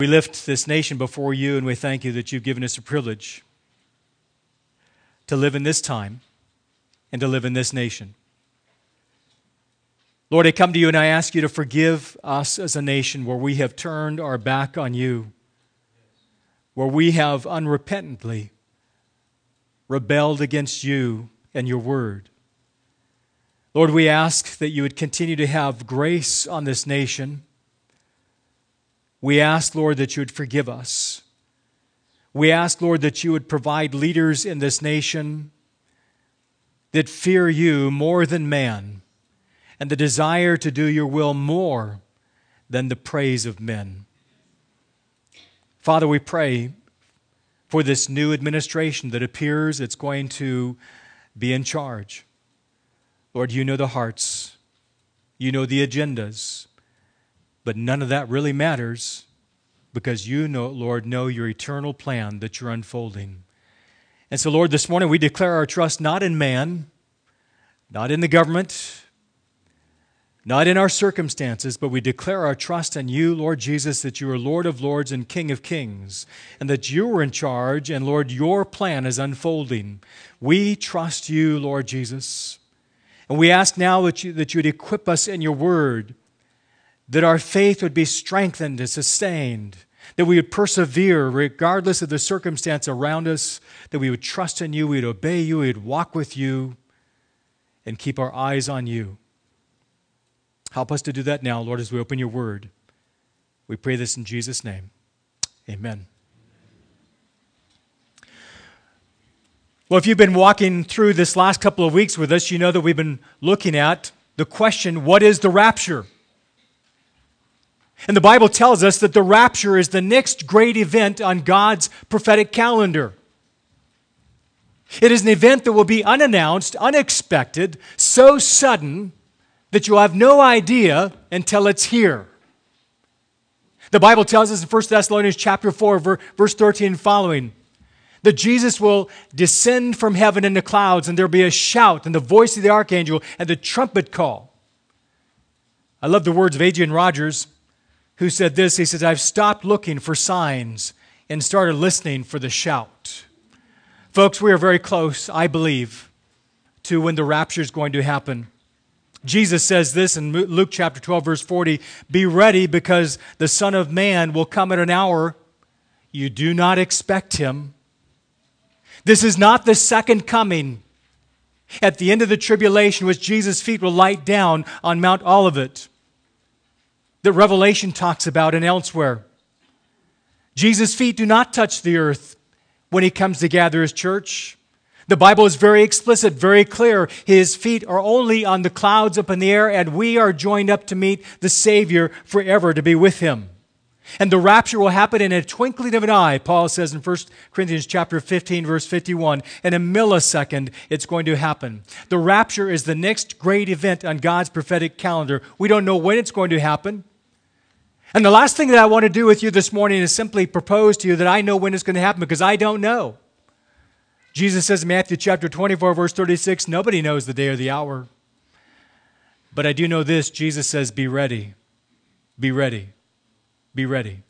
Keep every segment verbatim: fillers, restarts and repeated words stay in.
We lift this nation before you, and we thank you that you've given us a privilege to live in this time and to live in this nation. Lord, I come to you and I ask you to forgive us as a nation where we have turned our back on you, where we have unrepentantly rebelled against you and your word. Lord, we ask that you would continue to have grace on this nation. We ask, Lord, that you would forgive us. We ask, Lord, that you would provide leaders in this nation that fear you more than man and the desire to do your will more than the praise of men. Father, we pray for this new administration that appears it's going to be in charge. Lord, you know the hearts. You know the agendas. But none of that really matters because you, know, Lord, know your eternal plan that you're unfolding. And so, Lord, this morning we declare our trust not in man, not in the government, not in our circumstances, but we declare our trust in you, Lord Jesus, that you are Lord of lords and King of kings, and that you are in charge, and, Lord, your plan is unfolding. We trust you, Lord Jesus. And we ask now that you, that you would equip us in your word, that our faith would be strengthened and sustained, that we would persevere regardless of the circumstance around us, that we would trust in you, we would obey you, we would walk with you, and keep our eyes on you. Help us to do that now, Lord, as we open your word. We pray this in Jesus' name. Amen. Well, if you've been walking through this last couple of weeks with us, you know that we've been looking at the question, what is the rapture? And the Bible tells us that the rapture is the next great event on God's prophetic calendar. It is an event that will be unannounced, unexpected, so sudden that you'll have no idea until it's here. The Bible tells us in First Thessalonians chapter four, verse thirteen and following, that Jesus will descend from heaven in the clouds, and there'll be a shout, and the voice of the archangel, and the trumpet call. I love the words of Adrian Rogers, who said this. He says, I've stopped looking for signs and started listening for the shout. Folks, we are very close, I believe, to when the rapture is going to happen. Jesus says this in Luke chapter twelve, verse forty, be ready because the Son of Man will come at an hour you do not expect him. This is not the second coming at the end of the tribulation, which Jesus' feet will light down on Mount Olivet, that Revelation talks about and elsewhere. Jesus' feet do not touch the earth when he comes to gather his church. The Bible is very explicit, very clear. His feet are only on the clouds up in the air, and we are joined up to meet the Savior forever, to be with him. And the rapture will happen in a twinkling of an eye, Paul says in First Corinthians chapter fifteen, verse fifty-one. In a millisecond, it's going to happen. The rapture is the next great event on God's prophetic calendar. We don't know when it's going to happen. And the last thing that I want to do with you this morning is simply propose to you that I know when it's going to happen, because I don't know. Jesus says in Matthew chapter twenty-four, verse thirty-six, nobody knows the day or the hour. But I do know this, Jesus says, be ready, be ready, be ready.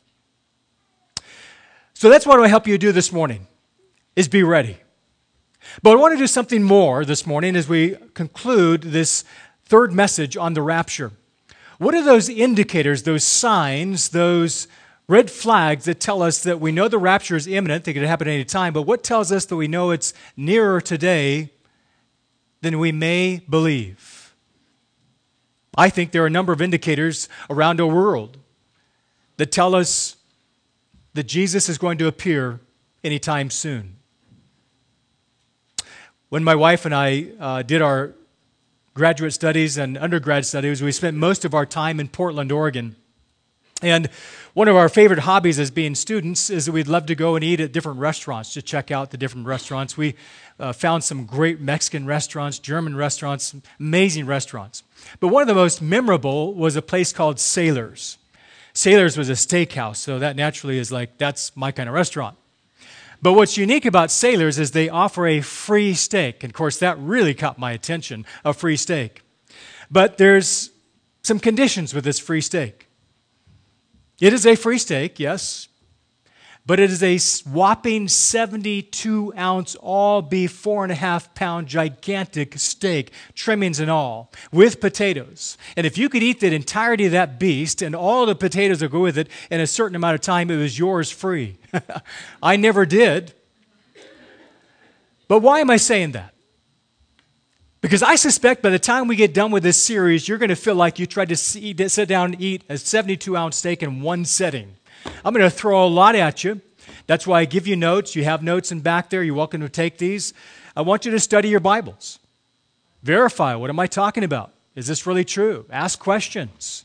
So that's what I want to help you do this morning, is be ready. But I want to do something more this morning as we conclude this third message on the rapture. What are those indicators, those signs, those red flags that tell us that we know the rapture is imminent, that it could happen at any time, but what tells us that we know it's nearer today than we may believe? I think there are a number of indicators around our world that tell us that Jesus is going to appear anytime soon. When my wife and I uh, did our graduate studies and undergrad studies, we spent most of our time in Portland, Oregon. And one of our favorite hobbies as being students is that we'd love to go and eat at different restaurants, to check out the different restaurants. We uh, found some great Mexican restaurants, German restaurants, amazing restaurants. But one of the most memorable was a place called Sailor's. Sailor's was a steakhouse, so that naturally is like, that's my kind of restaurant. But what's unique about Sailor's is they offer a free steak. And of course, that really caught my attention, a free steak. But there's some conditions with this free steak. It is a free steak, yes, but it is a whopping seventy-two ounce all beef, four and a half pound gigantic steak, trimmings and all, with potatoes. And if you could eat the entirety of that beast and all the potatoes that go with it in a certain amount of time, it was yours free. I never did. But why am I saying that? Because I suspect by the time we get done with this series, you're going to feel like you tried to see, sit down and eat a seventy-two ounce steak in one setting. I'm going to throw a lot at you. That's why I give you notes. You have notes in back there. You're welcome to take these. I want you to study your Bibles. Verify, what am I talking about? Is this really true? Ask questions.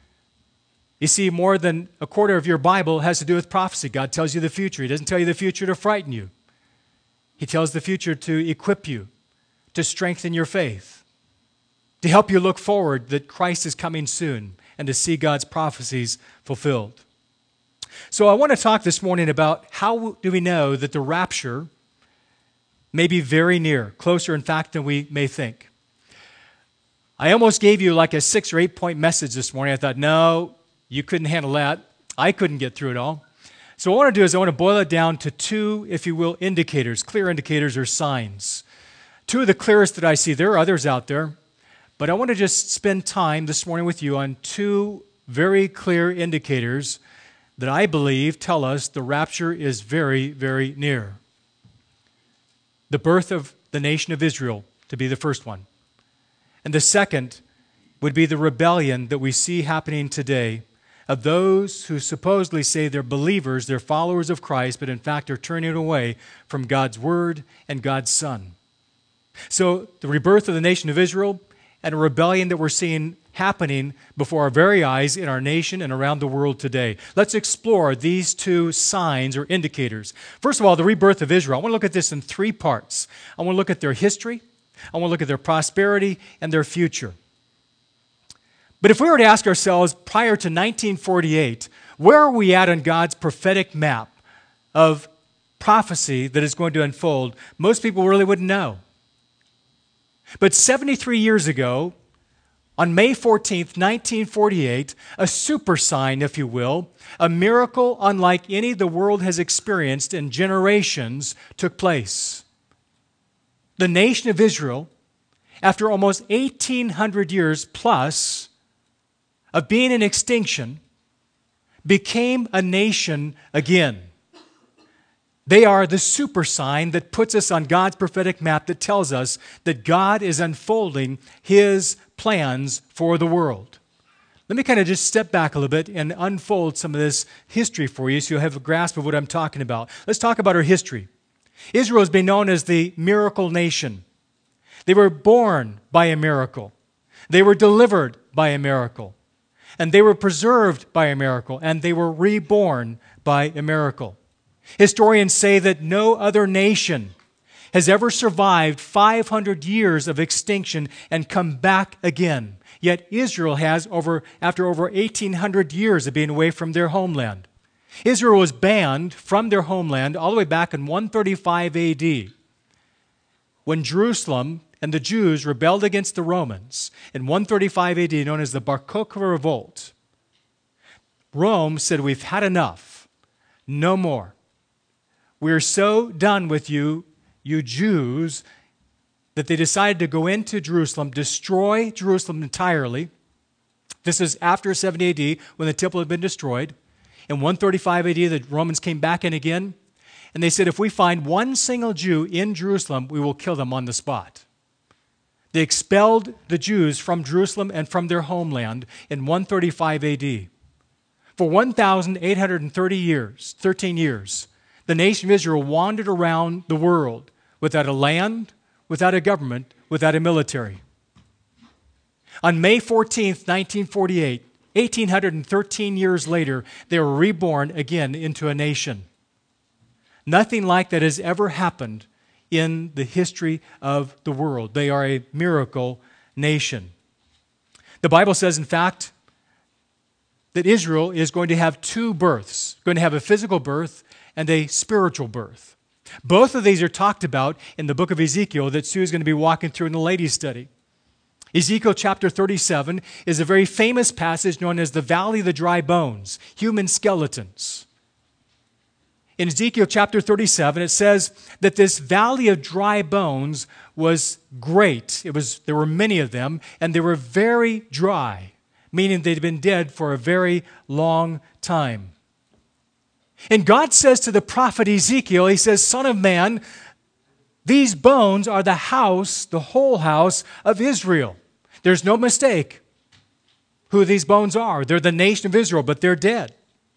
You see, more than a quarter of your Bible has to do with prophecy. God tells you the future. He doesn't tell you the future to frighten you. He tells the future to equip you, to strengthen your faith, to help you look forward that Christ is coming soon and to see God's prophecies fulfilled. So I want to talk this morning about how do we know that the rapture may be very near, closer in fact than we may think. I almost gave you like a six or eight point message this morning. I thought, no, you couldn't handle that. I couldn't get through it all. So what I want to do is I want to boil it down to two, if you will, indicators, clear indicators or signs. Two of the clearest that I see. There are others out there, but I want to just spend time this morning with you on two very clear indicators that I believe tell us the rapture is very, very near. The birth of the nation of Israel to be the first one. And the second would be the rebellion that we see happening today of those who supposedly say they're believers, they're followers of Christ, but in fact are turning away from God's Word and God's Son. So the rebirth of the nation of Israel and a rebellion that we're seeing happening before our very eyes in our nation and around the world today. Let's explore these two signs or indicators. First of all, the rebirth of Israel. I want to look at this in three parts. I want to look at their history, I want to look at their prosperity and their future. But if we were to ask ourselves prior to nineteen forty-eight, where are we at on God's prophetic map of prophecy that is going to unfold, most people really wouldn't know. But seventy-three years ago, on May fourteenth, nineteen forty-eight, a super sign, if you will, a miracle unlike any the world has experienced in generations took place. The nation of Israel, after almost eighteen hundred years plus of being in extinction, became a nation again. They are the super sign that puts us on God's prophetic map that tells us that God is unfolding His plans for the world. Let me kind of just step back a little bit and unfold some of this history for you so you'll have a grasp of what I'm talking about. Let's talk about our history. Israel has been known as the miracle nation. They were born by a miracle. They were delivered by a miracle. And they were preserved by a miracle. And they were reborn by a miracle. Historians say that no other nation has ever survived five hundred years of extinction and come back again. Yet Israel has, over after over eighteen hundred years of being away from their homeland. Israel was banned from their homeland all the way back in one thirty-five A D when Jerusalem and the Jews rebelled against the Romans in one thirty-five A D, known as the Bar Kokhba Revolt. Rome said, we've had enough. No more. We're so done with you, you Jews, that they decided to go into Jerusalem, destroy Jerusalem entirely. This is after seventy A D, when the temple had been destroyed. In one thirty-five A D, the Romans came back in again, and they said, if we find one single Jew in Jerusalem, we will kill them on the spot. They expelled the Jews from Jerusalem and from their homeland in one thirty-five A D. For one thousand eight hundred thirty years, thirteen years, the nation of Israel wandered around the world without a land, without a government, without a military. On May fourteenth, nineteen forty-eight, eighteen thirteen years later, they were reborn again into a nation. Nothing like that has ever happened in the history of the world. They are a miracle nation. The Bible says, in fact, that Israel is going to have two births, going to have a physical birth and a spiritual birth. Both of these are talked about in the book of Ezekiel that Sue is going to be walking through in the ladies' study. Ezekiel chapter thirty-seven is a very famous passage known as the Valley of the Dry Bones, human skeletons. In Ezekiel chapter thirty-seven, it says that this valley of dry bones was great. It was, there were many of them, and they were very dry, meaning they'd been dead for a very long time. And God says to the prophet Ezekiel, he says, "Son of man, these bones are the house, the whole house of Israel." There's no mistake who these bones are. They're the nation of Israel, but they're dead.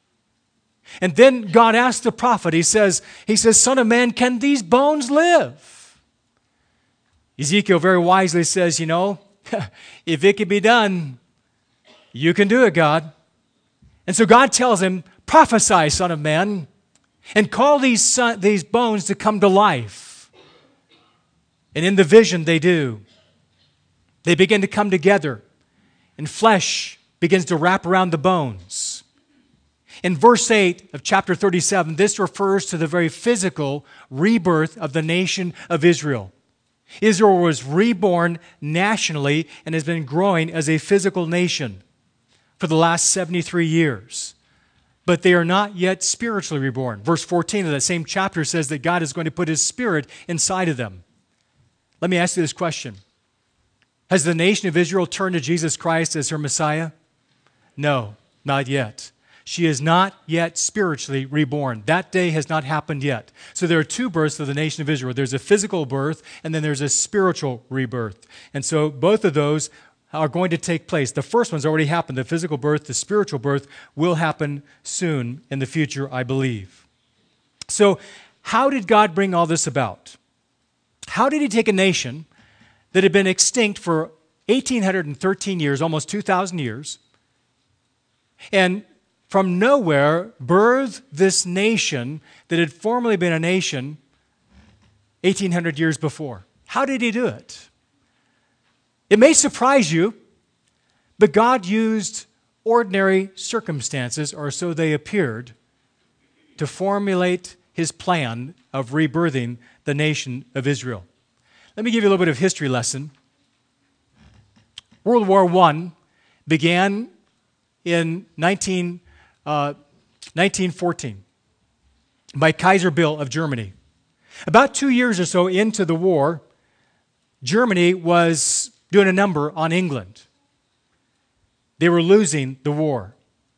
And then God asks the prophet, he says, he says, "Son of man, can these bones live?" Ezekiel very wisely says, you know, if it can be done, you can do it, God. And so God tells him, "Prophesy, son of man, and call these, son, these bones to come to life." And in the vision they do. They begin to come together, and flesh begins to wrap around the bones. In verse eight of chapter thirty-seven, this refers to the very physical rebirth of the nation of Israel. Israel was reborn nationally and has been growing as a physical nation for the last seventy-three years. But they are not yet spiritually reborn. Verse fourteen of that same chapter says that God is going to put His Spirit inside of them. Let me ask you this question. Has the nation of Israel turned to Jesus Christ as her Messiah? No, not yet. She is not yet spiritually reborn. That day has not happened yet. So there are two births of the nation of Israel. There's a physical birth, and then there's a spiritual rebirth. And so both of those are going to take place. The first one's already happened. The physical birth, the spiritual birth will happen soon in the future, I believe. So how did God bring all this about? How did He take a nation that had been extinct for one thousand eight hundred thirteen years, almost two thousand years, and from nowhere birth this nation that had formerly been a nation eighteen hundred years before? How did He do it? It may surprise you, but God used ordinary circumstances, or so they appeared, to formulate His plan of rebirthing the nation of Israel. Let me give you a little bit of history lesson. World War One began in nineteen, uh, nineteen fourteen by Kaiser Bill of Germany. About two years or so into the war, Germany was doing a number on England. They were losing the war.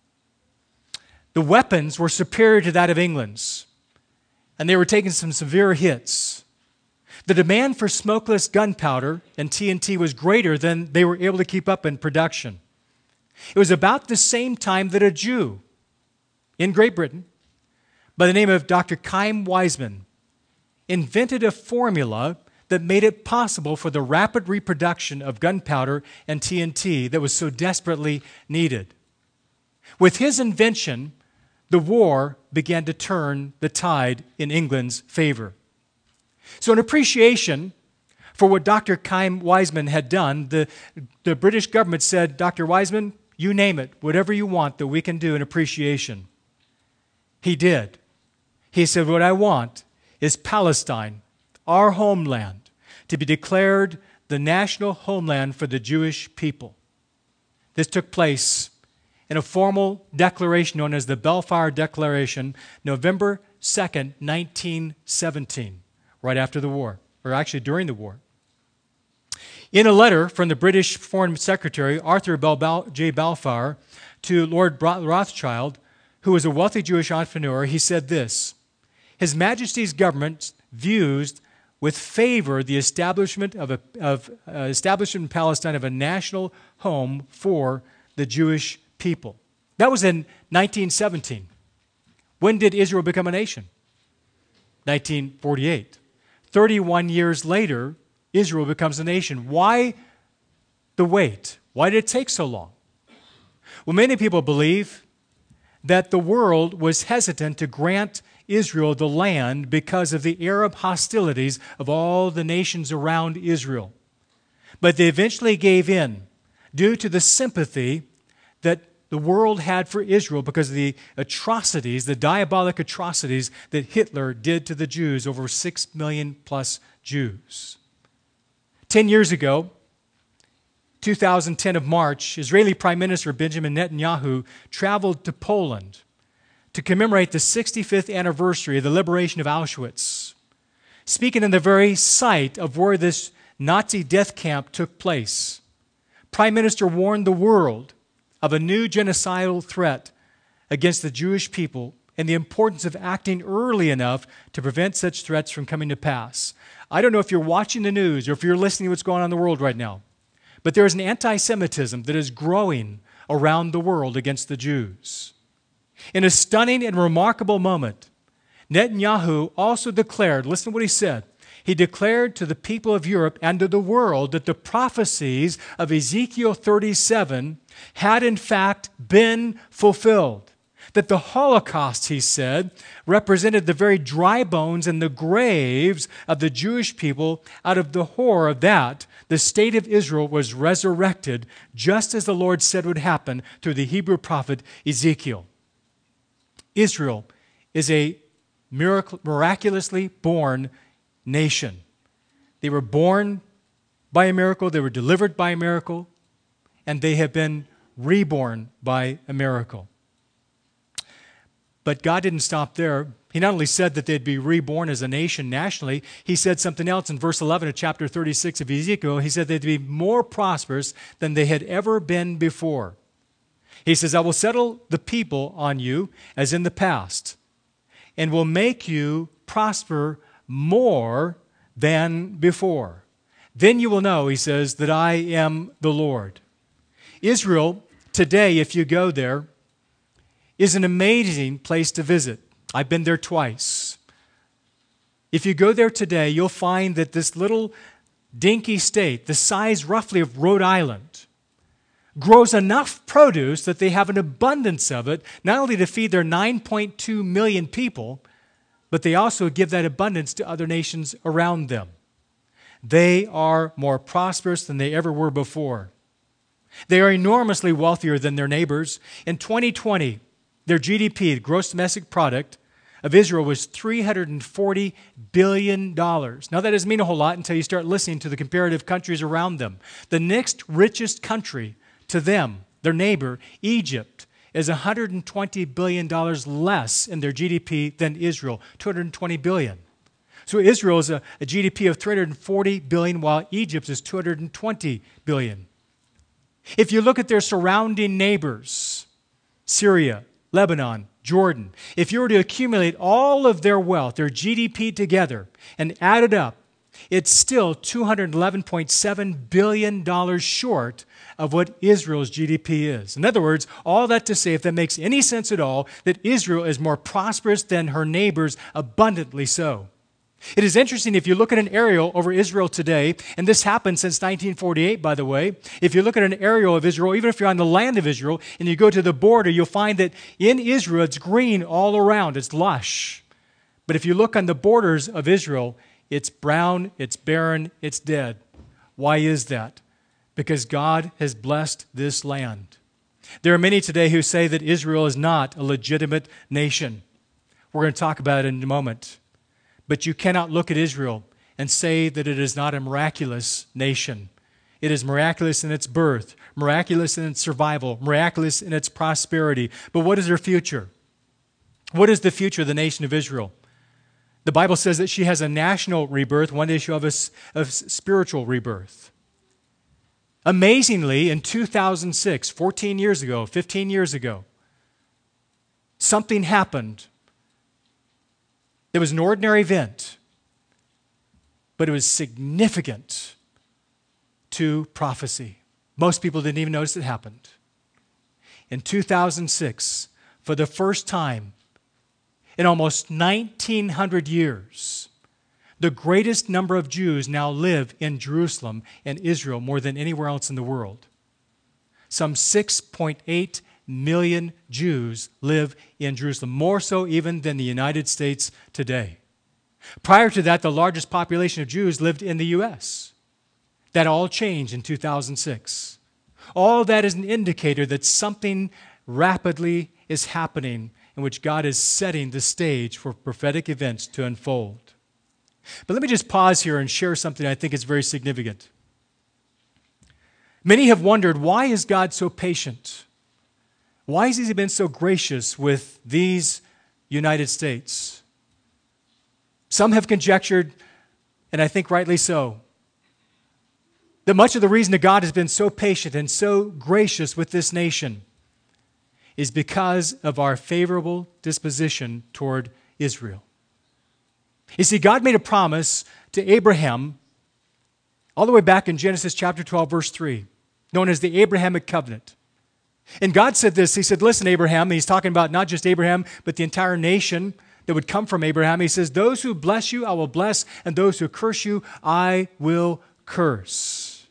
The weapons were superior to that of England's, and they were taking some severe hits. The demand for smokeless gunpowder and T N T was greater than they were able to keep up in production. It was about the same time that a Jew in Great Britain by the name of Doctor Chaim Weizmann invented a formula that made it possible for the rapid reproduction of gunpowder and T N T that was so desperately needed. With his invention, the war began to turn the tide in England's favor. So in appreciation for what Doctor Chaim Weizmann had done, the, the British government said, "Doctor Weizmann, you name it, whatever you want that we can do in appreciation." He did. He said, "What I want is Palestine, our homeland, to be declared the national homeland for the Jewish people." This took place in a formal declaration known as the Balfour Declaration, November second, nineteen seventeen, right after the war, or actually during the war. In a letter from the British Foreign Secretary, Arthur J. Balfour, to Lord Rothschild, who was a wealthy Jewish entrepreneur, he said this: "His Majesty's government views with favor the establishment of, a, of uh, establishment in Palestine of a national home for the Jewish people." That was in nineteen seventeen. When did Israel become a nation? nineteen forty-eight. thirty-one years later, Israel becomes a nation. Why the wait? Why did it take so long? Well, many people believe that the world was hesitant to grant Israel the land because of the Arab hostilities of all the nations around Israel. But they eventually gave in due to the sympathy that the world had for Israel because of the atrocities, the diabolic atrocities that Hitler did to the Jews, over six million plus Jews. Ten years ago, two thousand ten of March, Israeli Prime Minister Benjamin Netanyahu traveled to Poland to commemorate the sixty-fifth anniversary of the liberation of Auschwitz, speaking in the very site of where this Nazi death camp took place. Prime Minister warned the world of a new genocidal threat against the Jewish people and the importance of acting early enough to prevent such threats from coming to pass. I don't know if you're watching the news or if you're listening to what's going on in the world right now, but there is an anti-Semitism that is growing around the world against the Jews. In a stunning and remarkable moment, Netanyahu also declared, listen to what he said, he declared to the people of Europe and to the world that the prophecies of Ezekiel thirty-seven had in fact been fulfilled. That the Holocaust, he said, represented the very dry bones and the graves of the Jewish people. Out of the horror of that, the state of Israel was resurrected, just as the Lord said would happen through the Hebrew prophet Ezekiel. Israel is a miracle, miraculously born nation. They were born by a miracle, they were delivered by a miracle, and they have been reborn by a miracle. But God didn't stop there. He not only said that they'd be reborn as a nation nationally, he said something else in verse eleven of chapter thirty-six of Ezekiel. He said they'd be more prosperous than they had ever been before. He says, I will settle the people on you as in the past, and will make you prosper more than before. Then you will know, he says, that I am the Lord. Israel, today, if you go there, is an amazing place to visit. I've been there twice. If you go there today, you'll find that this little dinky state, the size roughly of Rhode Island, grows enough produce that they have an abundance of it, not only to feed their nine point two million people, but they also give that abundance to other nations around them. They are more prosperous than they ever were before. They are enormously wealthier than their neighbors. In twenty twenty, their G D P, the gross domestic product of Israel, was three hundred forty billion dollars. Now, that doesn't mean a whole lot until you start listening to the comparative countries around them. The next richest country to them, their neighbor, Egypt, is one hundred twenty billion dollars less in their G D P than Israel, two hundred twenty billion dollars. So Israel is a, a G D P of three hundred forty billion dollars, while Egypt is two hundred twenty billion dollars. If you look at their surrounding neighbors, Syria, Lebanon, Jordan, if you were to accumulate all of their wealth, their G D P together, and add it up, it's still two hundred eleven point seven billion dollars short of what Israel's G D P is. In other words, all that to say, if that makes any sense at all, that Israel is more prosperous than her neighbors, abundantly so. It is interesting, if you look at an aerial over Israel today, and this happened since nineteen forty-eight, by the way, if you look at an aerial of Israel, even if you're on the land of Israel, and you go to the border, you'll find that in Israel, it's green all around, it's lush. But if you look on the borders of Israel, it's brown, it's barren, it's dead. Why is that? Because God has blessed this land. There are many today who say that Israel is not a legitimate nation. We're going to talk about it in a moment. But you cannot look at Israel and say that it is not a miraculous nation. It is miraculous in its birth, miraculous in its survival, miraculous in its prosperity. But what is her future? What is the future of the nation of Israel? The Bible says that she has a national rebirth, one issue of a, of spiritual rebirth. Amazingly, in two thousand six, fourteen years ago, fifteen years ago, something happened. It was an ordinary event, but it was significant to prophecy. Most people didn't even notice it happened. In two thousand six, for the first time in almost nineteen hundred years, the greatest number of Jews now live in Jerusalem and Israel more than anywhere else in the world. Some six point eight million Jews live in Jerusalem, more so even than the United States today. Prior to that, the largest population of Jews lived in the U S That all changed in two thousand six. All that is an indicator that something rapidly is happening in which God is setting the stage for prophetic events to unfold. But let me just pause here and share something I think is very significant. Many have wondered, why is God so patient? Why has He been so gracious with these United States? Some have conjectured, and I think rightly so, that much of the reason that God has been so patient and so gracious with this nation is because of our favorable disposition toward Israel. You see, God made a promise to Abraham all the way back in Genesis chapter twelve, verse three, known as the Abrahamic covenant. And God said this, He said, listen, Abraham, and He's talking about not just Abraham, but the entire nation that would come from Abraham. He says, those who bless you, I will bless, and those who curse you, I will curse.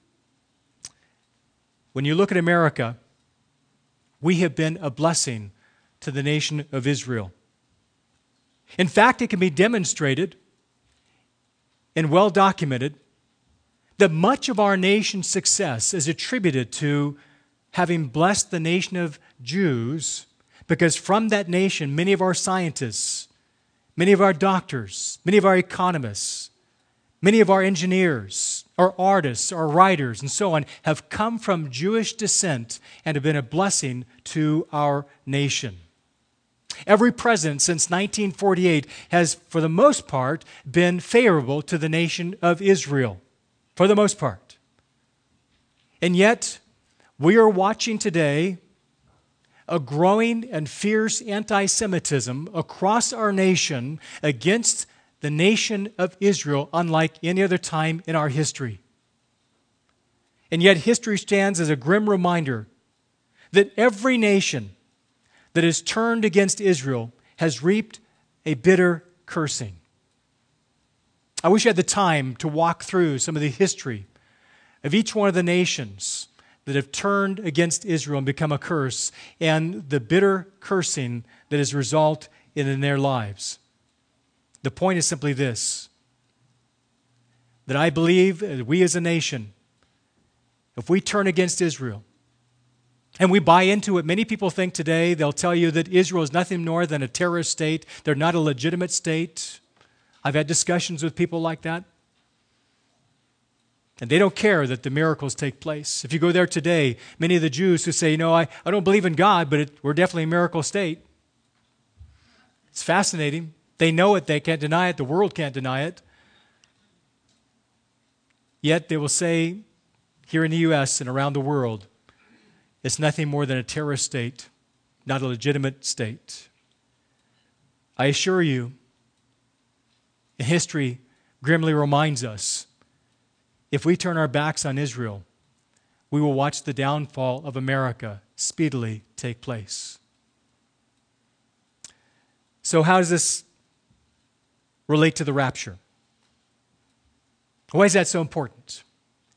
When you look at America, we have been a blessing to the nation of Israel. In fact, it can be demonstrated and well documented that much of our nation's success is attributed to having blessed the nation of Jews, because from that nation, many of our scientists, many of our doctors, many of our economists, many of our engineers, our artists, our writers, and so on have come from Jewish descent and have been a blessing to our nation. Every president since nineteen forty-eight has, for the most part, been favorable to the nation of Israel, for the most part. And yet, we are watching today a growing and fierce anti-Semitism across our nation against the nation of Israel, unlike any other time in our history. And yet history stands as a grim reminder that every nation that has turned against Israel has reaped a bitter cursing. I wish I had the time to walk through some of the history of each one of the nations that have turned against Israel and become a curse, and the bitter cursing that has resulted in their lives. The point is simply this, that I believe that we as a nation, if we turn against Israel, and we buy into it, many people think today, they'll tell you that Israel is nothing more than a terrorist state. They're not a legitimate state. I've had discussions with people like that. And they don't care that the miracles take place. If you go there today, many of the Jews who say, you know, I, I don't believe in God, but it, we're definitely a miracle state. It's fascinating. They know it. They can't deny it. The world can't deny it. Yet they will say, here in the U S and around the world, it's nothing more than a terrorist state, not a legitimate state. I assure you, history grimly reminds us, if we turn our backs on Israel, we will watch the downfall of America speedily take place. So how does this relate to the rapture? Why is that so important?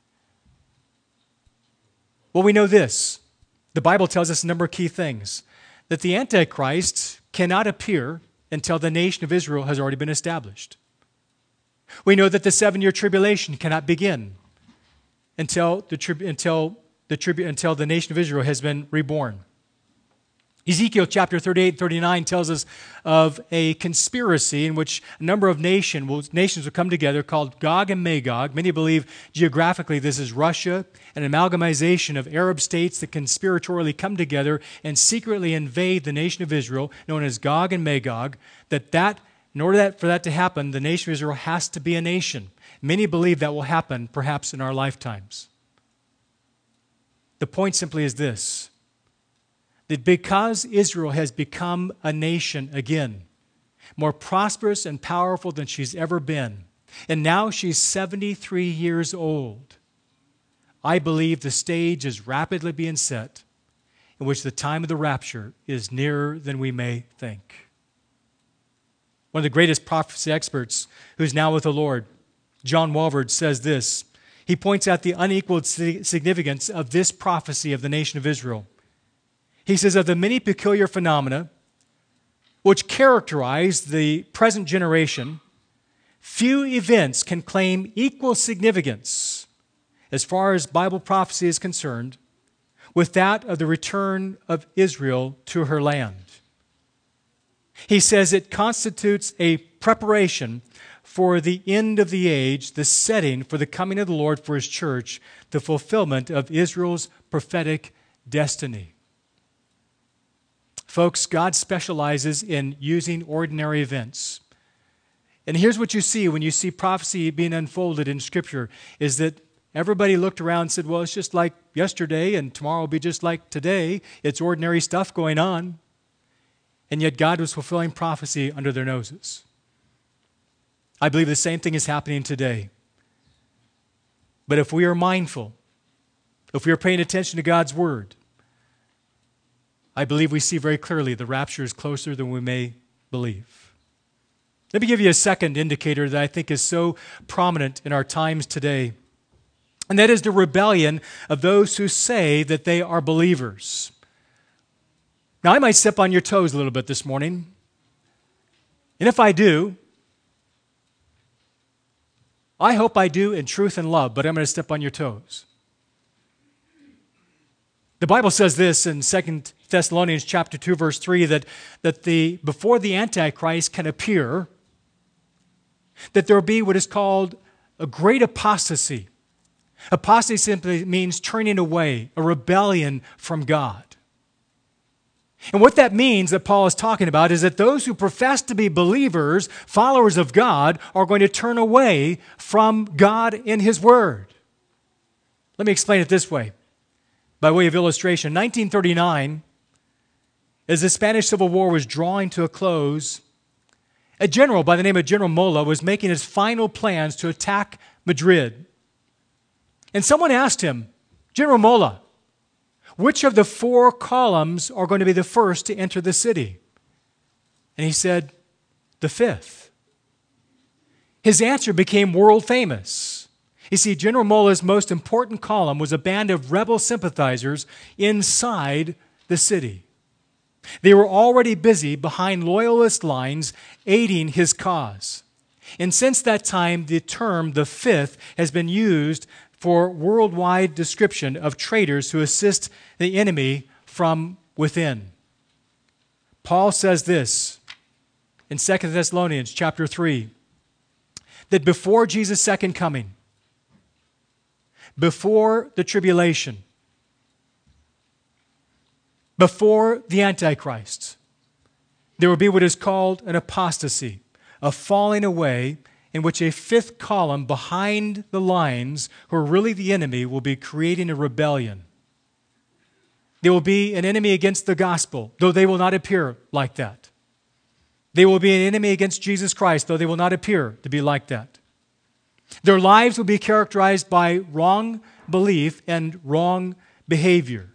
Well, we know this. The Bible tells us a number of key things. That the Antichrist cannot appear until the nation of Israel has already been established. We know that the seven-year tribulation cannot begin until the, tri- until, the tri- until the nation of Israel has been reborn. Ezekiel chapter thirty-eight and thirty-nine tells us of a conspiracy in which a number of nation will, nations will come together called Gog and Magog. Many believe geographically this is Russia, an amalgamation of Arab states that conspiratorially come together and secretly invade the nation of Israel, known as Gog and Magog, that that In order that, for that to happen, the nation of Israel has to be a nation. Many believe that will happen perhaps in our lifetimes. The point simply is this, that because Israel has become a nation again, more prosperous and powerful than she's ever been, and now she's seventy-three years old, I believe the stage is rapidly being set in which the time of the rapture is nearer than we may think. One of the greatest prophecy experts who's now with the Lord, John Walvoord, says this. He points out the unequaled significance of this prophecy of the nation of Israel. He says, of the many peculiar phenomena which characterize the present generation, few events can claim equal significance as far as Bible prophecy is concerned with that of the return of Israel to her land. He says it constitutes a preparation for the end of the age, the setting for the coming of the Lord for His church, the fulfillment of Israel's prophetic destiny. Folks, God specializes in using ordinary events. And here's what you see when you see prophecy being unfolded in Scripture, is that everybody looked around and said, well, it's just like yesterday, and tomorrow will be just like today. It's ordinary stuff going on. And yet God was fulfilling prophecy under their noses. I believe the same thing is happening today. But if we are mindful, if we are paying attention to God's Word, I believe we see very clearly the rapture is closer than we may believe. Let me give you a second indicator that I think is so prominent in our times today, and that is the rebellion of those who say that they are believers. Now, I might step on your toes a little bit this morning, and if I do, I hope I do in truth and love, but I'm going to step on your toes. The Bible says this in Second Thessalonians chapter two, verse three, that, that the, before the Antichrist can appear, that there will be what is called a great apostasy. Apostasy simply means turning away, a rebellion from God. And what that means that Paul is talking about is that those who profess to be believers, followers of God, are going to turn away from God in His Word. Let me explain it this way, by way of illustration. nineteen thirty-nine, as the Spanish Civil War was drawing to a close, a general by the name of General Mola was making his final plans to attack Madrid. And someone asked him, General Mola, which of the four columns are going to be the first to enter the city? And he said, the fifth. His answer became world famous. You see, General Mola's most important column was a band of rebel sympathizers inside the city. They were already busy behind loyalist lines aiding his cause. And since that time, the term the fifth has been used for worldwide description of traitors who assist the enemy from within. Paul says this in Second Thessalonians chapter three, that before Jesus' second coming, before the tribulation, before the Antichrist, there will be what is called an apostasy, a falling away, in which a fifth column behind the lines, who are really the enemy, will be creating a rebellion. They will be an enemy against the gospel, though they will not appear like that. They will be an enemy against Jesus Christ, though they will not appear to be like that. Their lives will be characterized by wrong belief and wrong behavior.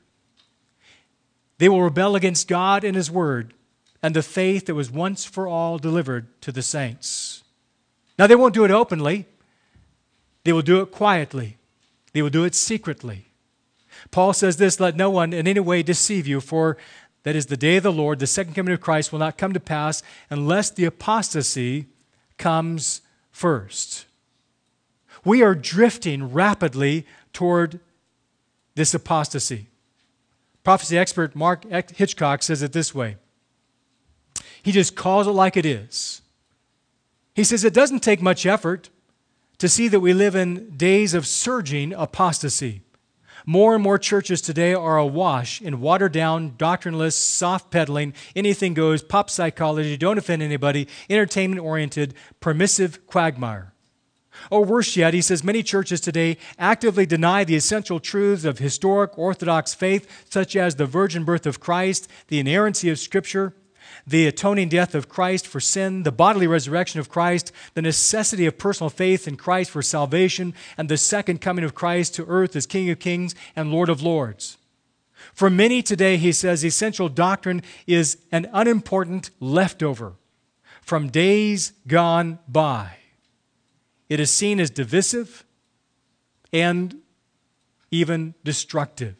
They will rebel against God and His Word and the faith that was once for all delivered to the saints. Now, they won't do it openly. They will do it quietly. They will do it secretly. Paul says this, let no one in any way deceive you, for that is the day of the Lord, the second coming of Christ will not come to pass unless the apostasy comes first. We are drifting rapidly toward this apostasy. Prophecy expert Mark Hitchcock says it this way. He just calls it like it is. He says it doesn't take much effort to see that we live in days of surging apostasy. More and more churches today are awash in watered-down, doctrineless, soft-peddling, anything-goes, pop psychology, don't offend anybody, entertainment-oriented, permissive quagmire. Or worse yet, he says many churches today actively deny the essential truths of historic Orthodox faith, such as the virgin birth of Christ, the inerrancy of Scripture, the atoning death of Christ for sin, the bodily resurrection of Christ, the necessity of personal faith in Christ for salvation, and the second coming of Christ to earth as King of Kings and Lord of Lords. For many today, he says, essential doctrine is an unimportant leftover from days gone by. It is seen as divisive and even destructive.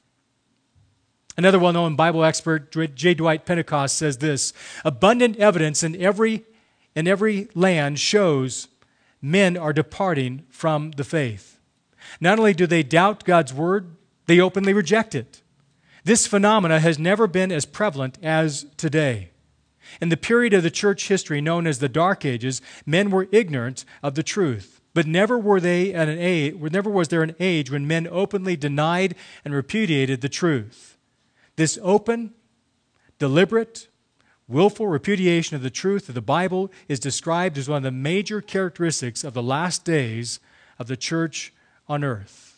Another well-known Bible expert, J. Dwight Pentecost, says this, abundant evidence in every, in every land shows men are departing from the faith. Not only do they doubt God's word, they openly reject it. This phenomena has never been as prevalent as today. In the period of the church history known as the Dark Ages, men were ignorant of the truth. But never were they at an age, never was there an age when men openly denied and repudiated the truth. This open, deliberate, willful repudiation of the truth of the Bible is described as one of the major characteristics of the last days of the church on earth.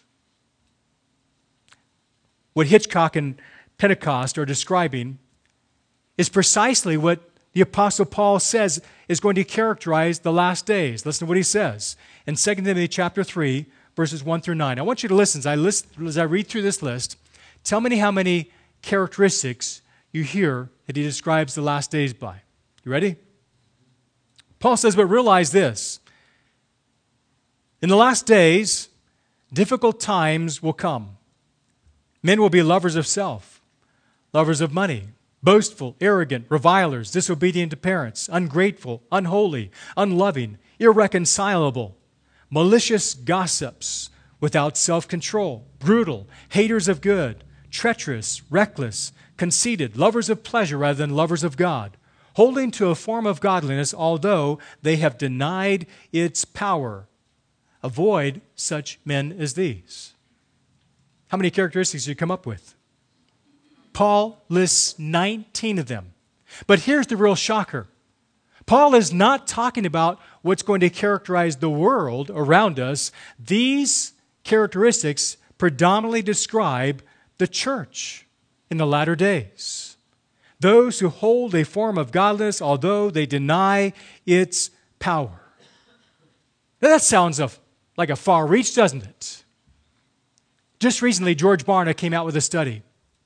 What Hitchcock and Pentecost are describing is precisely what the Apostle Paul says is going to characterize the last days. Listen to what he says in Second Timothy chapter three, verses one through nine. I want you to listen as I, list, as I read through this list. Tell me how many characteristics you hear that he describes the last days by. You ready? Paul says, but realize this. In the last days, difficult times will come. Men will be lovers of self, lovers of money, boastful, arrogant, revilers, disobedient to parents, ungrateful, unholy, unloving, irreconcilable, malicious gossips, without self-control, brutal, haters of good, treacherous, reckless, conceited, lovers of pleasure rather than lovers of God, holding to a form of godliness although they have denied its power. Avoid such men as these. How many characteristics do you come up with? Paul lists nineteen of them. But here's the real shocker. Paul is not talking about what's going to characterize the world around us. These characteristics predominantly describe the church in the latter days. Those who hold a form of godliness, although they deny its power. Now that sounds like a far reach, doesn't it? Just recently, George Barna came out with a study.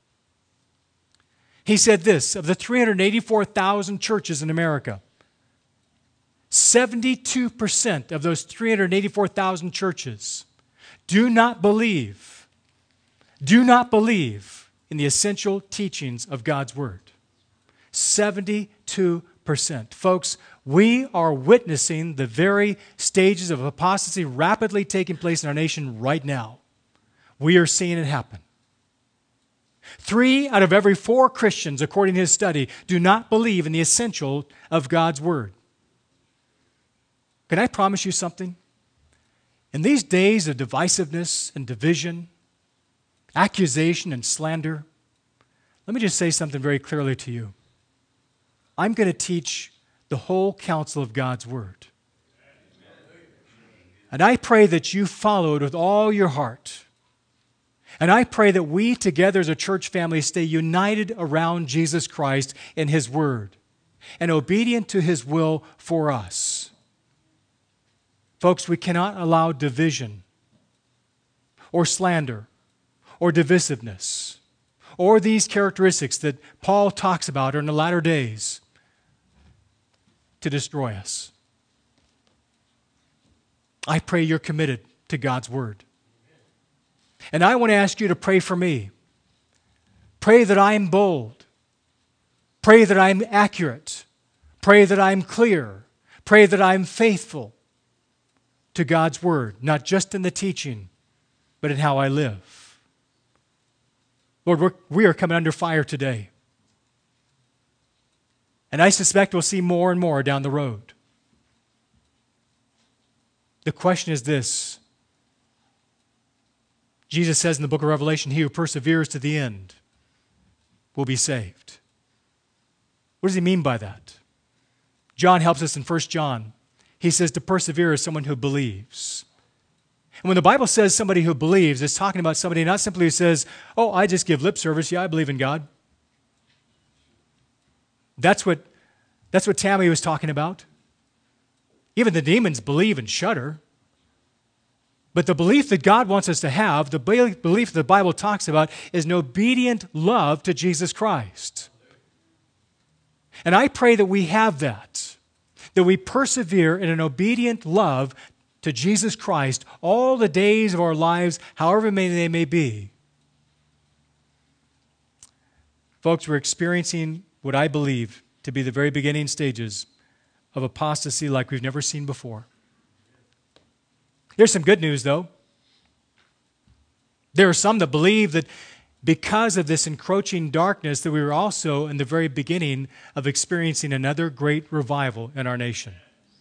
He said this, of the three hundred eighty-four thousand churches in America, seventy-two percent of those three hundred eighty-four thousand churches do not believe, do not believe in the essential teachings of God's Word. seventy-two percent. Folks, we are witnessing the very stages of apostasy rapidly taking place in our nation right now. We are seeing it happen. Three out of every four Christians, according to his study, do not believe in the essential of God's Word. Can I promise you something? In these days of divisiveness and division, accusation and slander, let me just say something very clearly to you. I'm going to teach the whole counsel of God's Word. And I pray that you follow it with all your heart. And I pray that we together as a church family stay united around Jesus Christ and His Word and obedient to His will for us. Folks, we cannot allow division or slander or divisiveness or these characteristics that Paul talks about in the latter days to destroy us. I pray you're committed to God's Word. And I want to ask you to pray for me. Pray that I am bold. Pray that I'm accurate. Pray that I'm clear. Pray that I'm faithful to God's Word, not just in the teaching, but in how I live. Lord, we're, we are coming under fire today. And I suspect we'll see more and more down the road. The question is this. Jesus says in the book of Revelation, he who perseveres to the end will be saved. What does he mean by that? John helps us in First John. He says to persevere is someone who believes. And when the Bible says somebody who believes, it's talking about somebody not simply who says, oh, I just give lip service. Yeah, I believe in God. That's what, that's what Tammy was talking about. Even the demons believe and shudder. But the belief that God wants us to have, the belief the Bible talks about, is an obedient love to Jesus Christ. And I pray that we have that, that we persevere in an obedient love to Jesus Christ all the days of our lives, however many they may be. Folks, we're experiencing what I believe to be the very beginning stages of apostasy like we've never seen before. There's some good news, though. There are some that believe that because of this encroaching darkness that we were also in the very beginning of experiencing another great revival in our nation.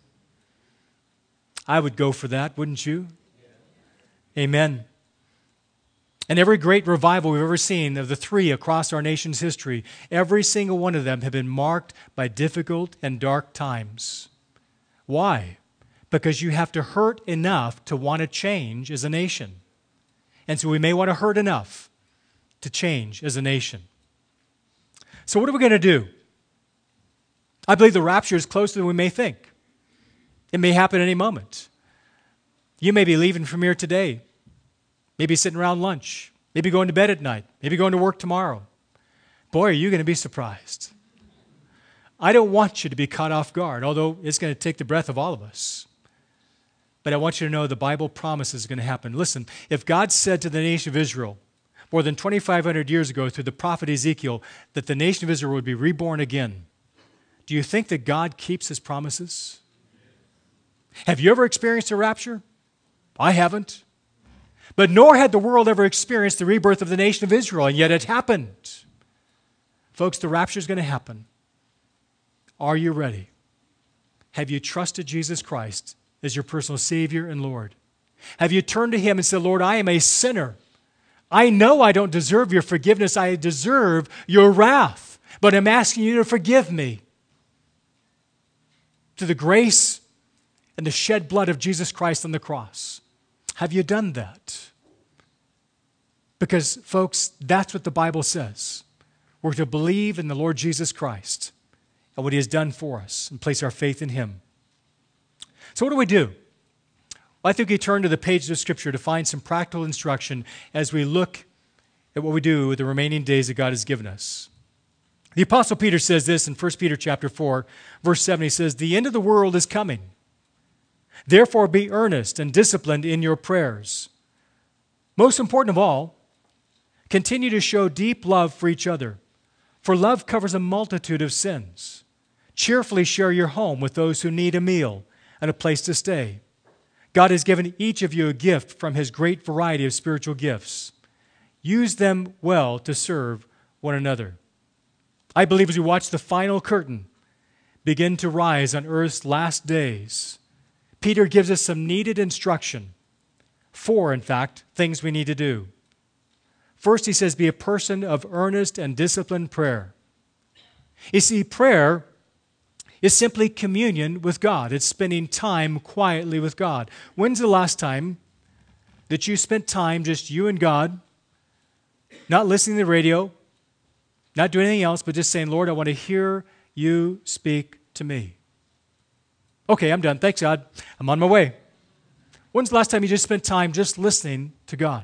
I would go for that, wouldn't you? Amen. And every great revival we've ever seen, of the three across our nation's history, every single one of them have been marked by difficult and dark times. Why? Because you have to hurt enough to want to change as a nation. And so we may want to hurt enough to change as a nation. So what are we going to do? I believe the rapture is closer than we may think. It may happen any moment. You may be leaving from here today. Maybe sitting around lunch. Maybe going to bed at night. Maybe going to work tomorrow. Boy, are you going to be surprised. I don't want you to be caught off guard, although it's going to take the breath of all of us. But I want you to know the Bible promises it's going to happen. Listen, if God said to the nation of Israel more than twenty-five hundred years ago through the prophet Ezekiel that the nation of Israel would be reborn again, do you think that God keeps his promises? Have you ever experienced a rapture? I haven't. But nor had the world ever experienced the rebirth of the nation of Israel, and yet it happened. Folks, the rapture is going to happen. Are you ready? Have you trusted Jesus Christ as your personal Savior and Lord? Have you turned to him and said, Lord, I am a sinner. I know I don't deserve your forgiveness. I deserve your wrath. But I'm asking you to forgive me. To the grace and the shed blood of Jesus Christ on the cross. Have you done that? Because, folks, that's what the Bible says. We're to believe in the Lord Jesus Christ and what he has done for us and place our faith in him. So what do we do? Well, I think we turn to the pages of Scripture to find some practical instruction as we look at what we do with the remaining days that God has given us. The Apostle Peter says this in First Peter chapter four, verse seven. He says, the end of the world is coming. Therefore, be earnest and disciplined in your prayers. Most important of all, continue to show deep love for each other, for love covers a multitude of sins. Cheerfully share your home with those who need a meal and a place to stay. God has given each of you a gift from his great variety of spiritual gifts. Use them well to serve one another. I believe as we watch the final curtain begin to rise on earth's last days, Peter gives us some needed instruction. Four, in fact, things we need to do. First, he says, be a person of earnest and disciplined prayer. You see, prayer is simply communion with God. It's spending time quietly with God. When's the last time that you spent time just you and God, not listening to the radio, not doing anything else, but just saying, Lord, I want to hear you speak to me. Okay, I'm done. Thanks, God. I'm on my way. When's the last time you just spent time just listening to God?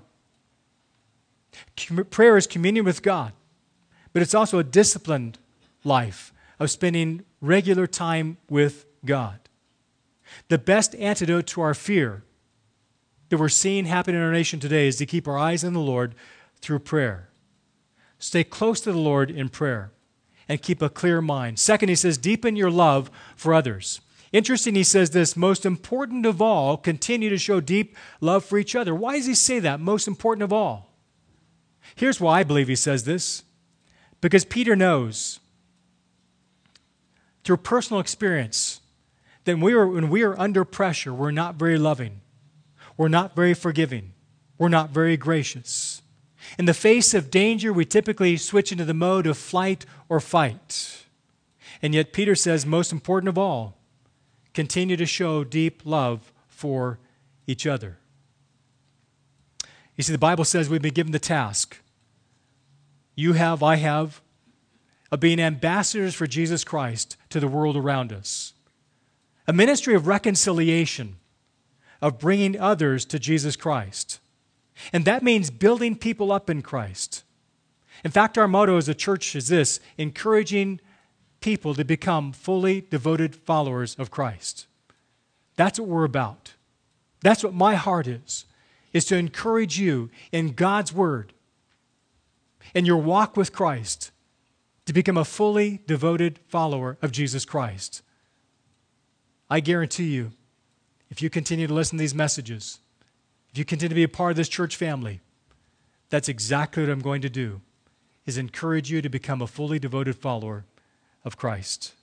Prayer is communion with God, but it's also a disciplined life of spending regular time with God. The best antidote to our fear that we're seeing happen in our nation today is to keep our eyes on the Lord through prayer. Stay close to the Lord in prayer and keep a clear mind. Second, he says, deepen your love for others. Interesting, he says this, most important of all, continue to show deep love for each other. Why does he say that, most important of all? Here's why I believe he says this. Because Peter knows through personal experience that when we are, when we are under pressure, we're not very loving. We're not very forgiving. We're not very gracious. In the face of danger, we typically switch into the mode of flight or fight. And yet Peter says, most important of all, continue to show deep love for each other. You see, the Bible says we've been given the task. You have, I have, of being ambassadors for Jesus Christ to the world around us. A ministry of reconciliation, of bringing others to Jesus Christ. And that means building people up in Christ. In fact, our motto as a church is this, encouraging people to become fully devoted followers of Christ. That's what we're about. That's what my heart is, is to encourage you in God's Word, in your walk with Christ, to become a fully devoted follower of Jesus Christ. I guarantee you, if you continue to listen to these messages, if you continue to be a part of this church family, that's exactly what I'm going to do, is encourage you to become a fully devoted follower of Christ.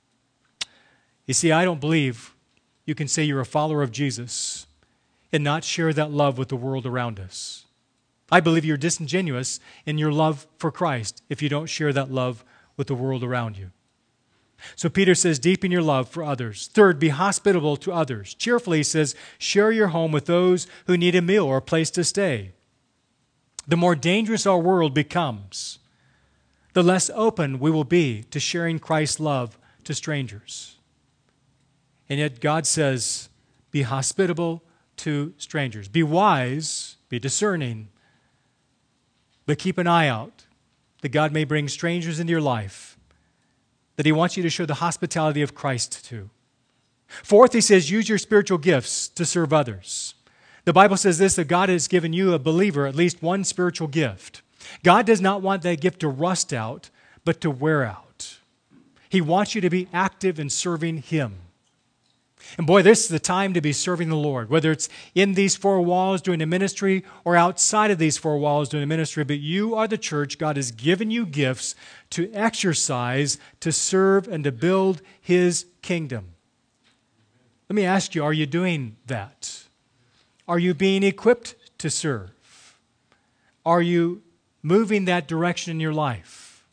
You see, I don't believe you can say you're a follower of Jesus and not share that love with the world around us. I believe you're disingenuous in your love for Christ if you don't share that love with the world around you. So Peter says, deepen your love for others. Third, be hospitable to others. Cheerfully, he says, share your home with those who need a meal or a place to stay. The more dangerous our world becomes, the less open we will be to sharing Christ's love to strangers. And yet God says, be hospitable to strangers. Be wise, be discerning, but keep an eye out that God may bring strangers into your life that He wants you to show the hospitality of Christ to. Fourth, he says, use your spiritual gifts to serve others. The Bible says this, that God has given you, a believer, at least one spiritual gift. God does not want that gift to rust out, but to wear out. He wants you to be active in serving Him. And boy, this is the time to be serving the Lord, whether it's in these four walls doing a ministry or outside of these four walls doing a ministry. But you are the church. God has given you gifts to exercise, to serve, and to build His kingdom. Let me ask you, are you doing that? Are you being equipped to serve? Are you moving that direction in your life?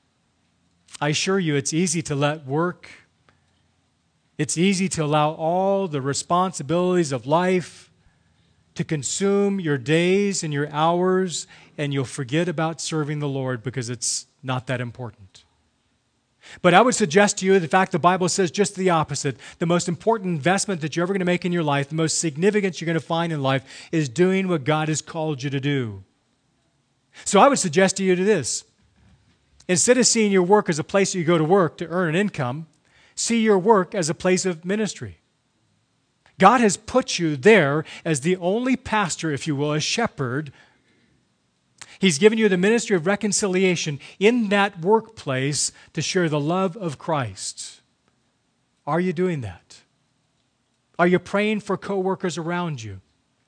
I assure you, it's easy to let work, it's easy to allow all the responsibilities of life to consume your days and your hours, and you'll forget about serving the Lord because it's not that important. But I would suggest to you, in fact, the Bible says just the opposite. The most important investment that you're ever going to make in your life, the most significance you're going to find in life, is doing what God has called you to do. So I would suggest to you to this. Instead of seeing your work as a place that you go to work to earn an income, see your work as a place of ministry. God has put you there as the only pastor, if you will, a shepherd. He's given you the ministry of reconciliation in that workplace to share the love of Christ. Are you doing that? Are you praying for coworkers around you?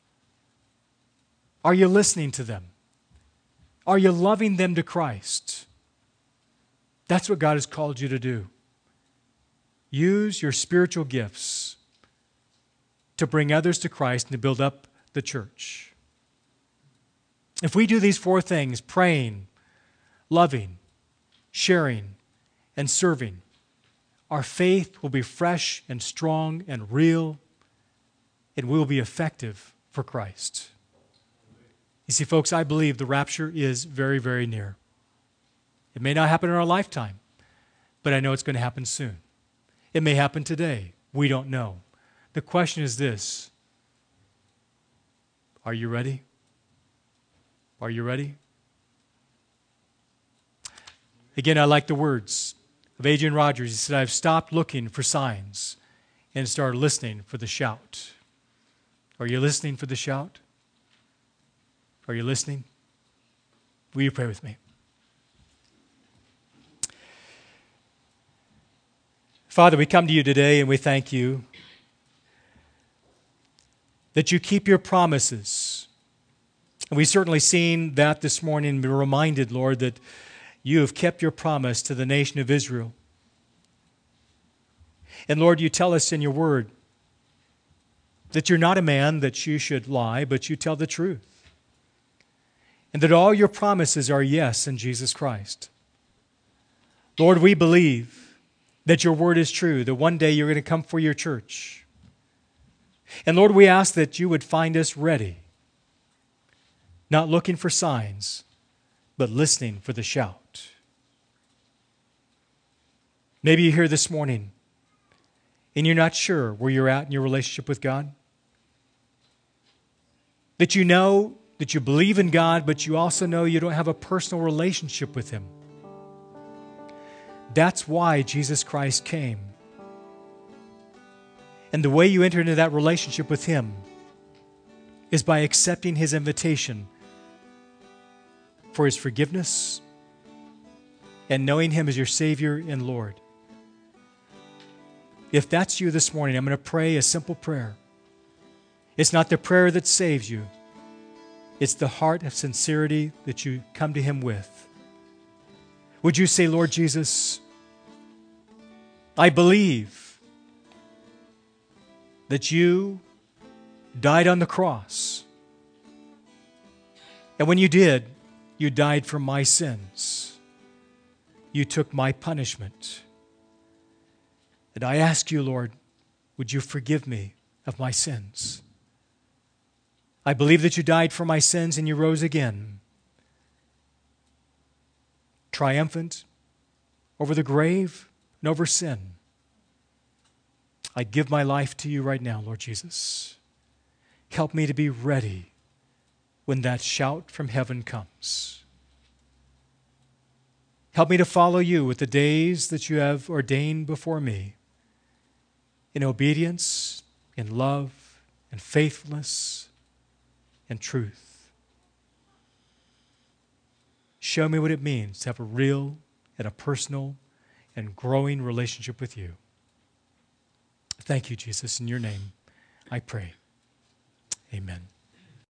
Are you listening to them? Are you loving them to Christ? That's what God has called you to do. Use your spiritual gifts to bring others to Christ and to build up the church. If we do these four things, praying, loving, sharing, and serving, our faith will be fresh and strong and real, and we will be effective for Christ. You see, folks, I believe the rapture is very, very near. It may not happen in our lifetime, but I know it's going to happen soon. It may happen today. We don't know. The question is this: are you ready? Are you ready? Again, I like the words of Adrian Rogers. He said, I've stopped looking for signs and started listening for the shout. Are you listening for the shout? Are you listening? Will you pray with me? Father, we come to you today and we thank you that you keep your promises. And we've certainly seen that this morning and be reminded, Lord, that you have kept your promise to the nation of Israel. And Lord, you tell us in your word that you're not a man that you should lie, but you tell the truth. And that all your promises are yes in Jesus Christ. Lord, we believe that your word is true, that one day you're going to come for your church. And Lord, we ask that you would find us ready, not looking for signs, but listening for the shout. Maybe you're here this morning and you're not sure where you're at in your relationship with God. That you know that you believe in God, but you also know you don't have a personal relationship with Him. That's why Jesus Christ came. And the way you enter into that relationship with Him is by accepting His invitation for His forgiveness and knowing Him as your Savior and Lord. If that's you this morning, I'm going to pray a simple prayer. It's not the prayer that saves you, It's the heart of sincerity that you come to Him with. Would you say, Lord Jesus, I believe that you died on the cross. And when you did, you died for my sins. You took my punishment. And I ask you, Lord, would you forgive me of my sins? I believe that you died for my sins and you rose again, triumphant over the grave and over sin. I give my life to you right now, Lord Jesus. Help me to be ready when that shout from heaven comes. Help me to follow you with the days that you have ordained before me, in obedience, in love, in faithfulness, and truth. Show me what it means to have a real and a personal and growing relationship with you. Thank you, Jesus. In your name, I pray. Amen.